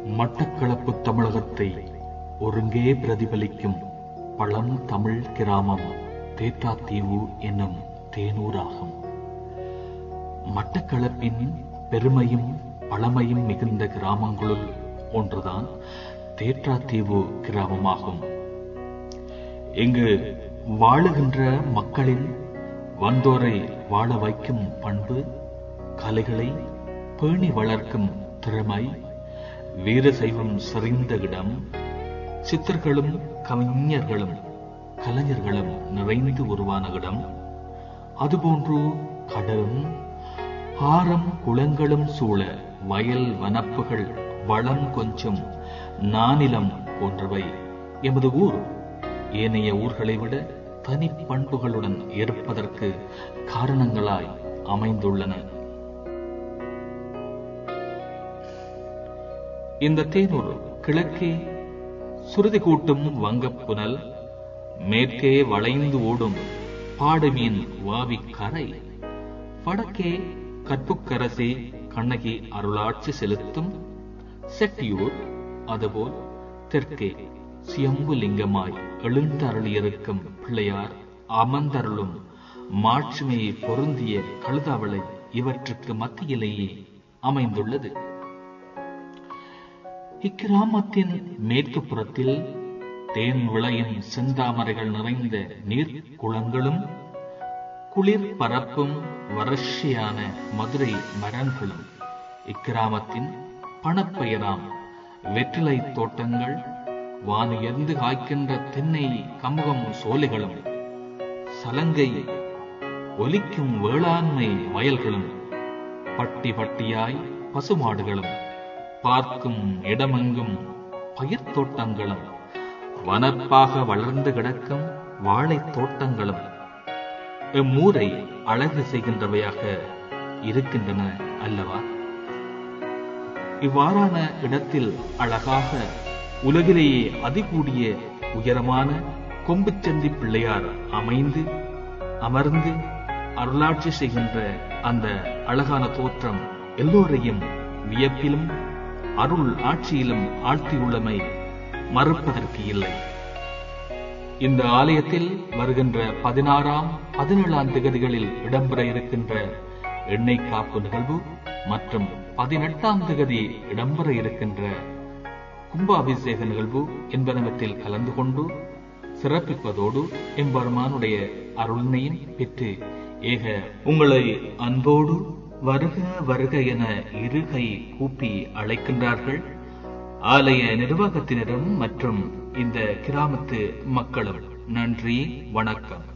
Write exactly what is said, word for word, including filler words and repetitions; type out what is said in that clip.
மட்டக்களப்பு தமிழகத்தை ஒருங்கே பிரதிபலிக்கும் பழம் தமிழ் கிராமம் தேற்றாத்தீவு என்னும் தேனூராகும். மட்டக்களப்பின் பெருமையும் பழமையும் மிகுந்த கிராமங்களுள் ஒன்றுதான் தேற்றாத்தீவு கிராமமாகும். இங்கு வாழுகின்ற மக்களின் வந்தோரை வாழ வைக்கும் பண்பு, கலைகளை பேணி வளர்க்கும் திறமை, வீர சைவம் செறிந்த இடம், சித்தர்களும் கவிஞர்களும் கலைஞர்களும் நிறைந்து உருவான இடம், அதுபோன்று கடலும் ஆரம் குளங்களும் சூழ வயல் வனப்புகள் வளம் கொஞ்சம் நானிலம் போன்றவை எமது ஊர் ஏனைய ஊர்களை விட தனி பண்புகளுடன் இருப்பதற்கு காரணங்களாய் அமைந்துள்ளன. இந்த தேனூர் கிழக்கே சுருதி கூட்டும் வங்கப்புனல், மேற்கே வளைந்து ஓடும் பாடுமீன் வாவி கரை, வடக்கே கற்புக்கரசி கண்ணகி அருளாட்சி செலுத்தும் செட்டியூர், அதுபோல் தெற்கே சியம்பு லிங்கமாய் எழுந்தருளியிருக்கும் பிள்ளையார் அமர்ந்தருளும் மாட்சிமையை பொருந்திய கழுதாவளை இவற்றுக்கு மத்தியிலேயே அமைந்துள்ளது. இக்கிராமத்தின் மேற்கு புறத்தில் தேன் விளையும் செந்தாமரைகள் நிறைந்த நீர் குளங்களும் குளிர் பரப்பும் வறட்சியான மதுரை மரங்களும், இக்கிராமத்தின் பணப்பெயராம் வெற்றிலை தோட்டங்கள், வானுயர்ந்து காய்க்கின்ற தென்னை கமுகம் சோலைகளும், சலங்கை ஒலிக்கும் வேளாண்மை வயல்களும், பட்டி பட்டியாய் பசுமாடுகளும், பார்க்கும் இடமெங்கும் பயிர் தோட்டங்களும், வனப்பாக வளர்ந்து கிடக்கும் வாழை தோட்டங்களும் எம்மூரை அழகு செய்கின்றவையாக இருக்கின்றன அல்லவா? இவ்வாறான இடத்தில் அழகாக உலகிலேயே அதிகூடிய உயரமான கொம்புச்சந்தி பிள்ளையார் அமைந்து அமர்ந்து அருளாட்சி செய்கின்ற அந்த அழகான தோற்றம் எல்லோரையும் வியப்பிலும் அருள் ஆட்சியிலும் ஆழ்த்தியுள்ளமை மறுப்பதற்கு இல்லை. இந்த ஆலயத்தில் வருகின்ற பதினாறாம் பதினேழாம் திகதிகளில் இடம்பெற இருக்கின்ற எண்ணெய் காப்பு நிகழ்வு மற்றும் பதினெட்டாம் திகதி இடம்பெற இருக்கின்ற கும்பாபிஷேக நிகழ்வு என்பனவற்றில் கலந்து கொண்டு சிறப்பிப்பதோடு எம்பெருமானுடைய அருளினையும் பெற்று ஏக உங்களை அன்போடு வருக வருக என இருகை கூப்பி அழைக்கின்றார்கள் ஆலய நிர்வாகத்தினரும் மற்றும் இந்த கிராமத்து மக்களும். நன்றி, வணக்கம்.